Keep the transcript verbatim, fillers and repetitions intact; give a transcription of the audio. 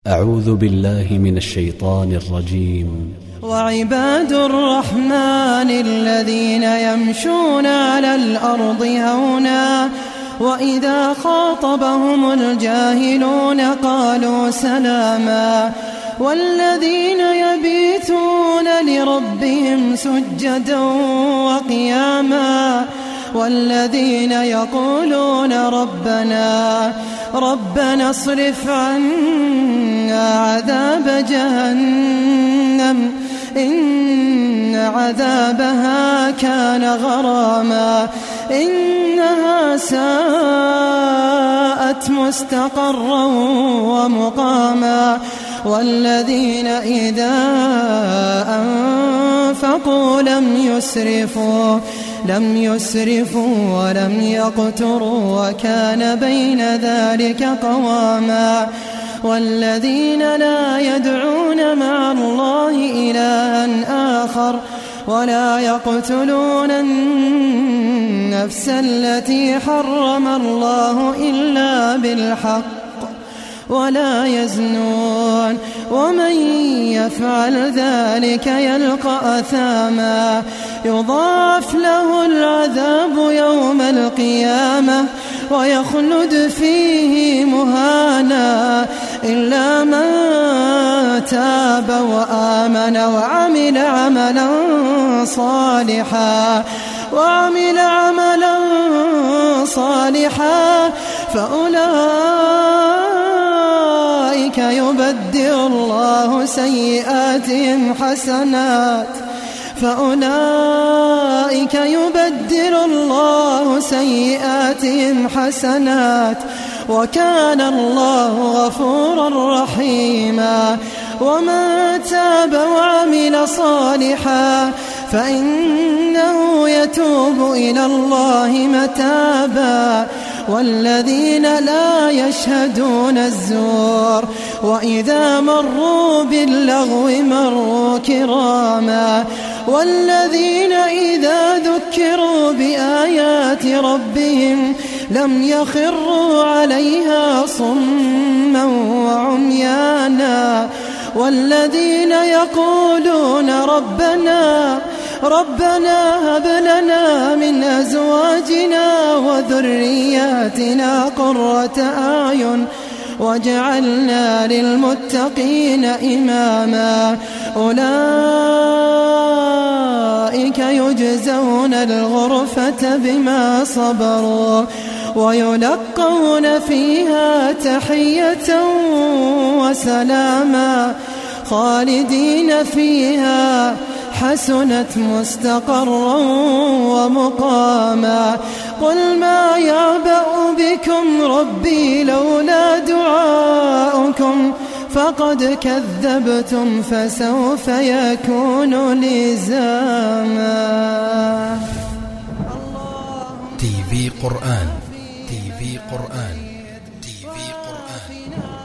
أعوذ بالله من الشيطان الرجيم. وعباد الرحمن الذين يمشون على الأرض هونا وإذا خاطبهم الجاهلون قالوا سلاما والذين يبيتون لربهم سجدا وقياما والذين يقولون ربنا ربنا اصرف عنا عذاب جهنم إن عذابها كان غراما إنها ساءت مستقرا ومقاما والذين إذا أنفقوا لم يسرفوا لم يسرفوا ولم يقتروا وكان بين ذلك قواما والذين لا يدعون مع الله إلها آخر ولا يقتلون النفس التي حرم الله إلا بالحق ولا يزنون ومن يفعل ذلك يلقى أثاما يضاعف له العذاب يوم القيامة ويخلد فيه مهانا إلا من تاب وآمن وعمل عملا صالحا وعمل عملا صالحا فأولئك يبدل الله سيئاتهم حسنات فأولئك يبدل الله سيئاتهم حسنات وكان الله غفورا رحيما ومن تاب وعمل صالحا فإنه يتوب إلى الله متابا والذين لا يشهدون الزور وإذا مروا باللغو مروا كراما والذين إذا ذكروا بآيات ربهم لم يخروا عليها صما وعميانا والذين يقولون ربنا ربنا هب لنا من أزواجنا وذرياتنا قرة أعين واجعلنا للمتقين إماما أولئك يجزون الغرفة بما صبروا ويلقون فيها تحية وسلاما خالدين فيها حسنت مستقرا ومقاما قل ما يعبأ بكم ربي لولا دعاؤكم فقد كذبتم فسوف يكون لزاما. تي في قرآن تي في قرآن تي في قرآن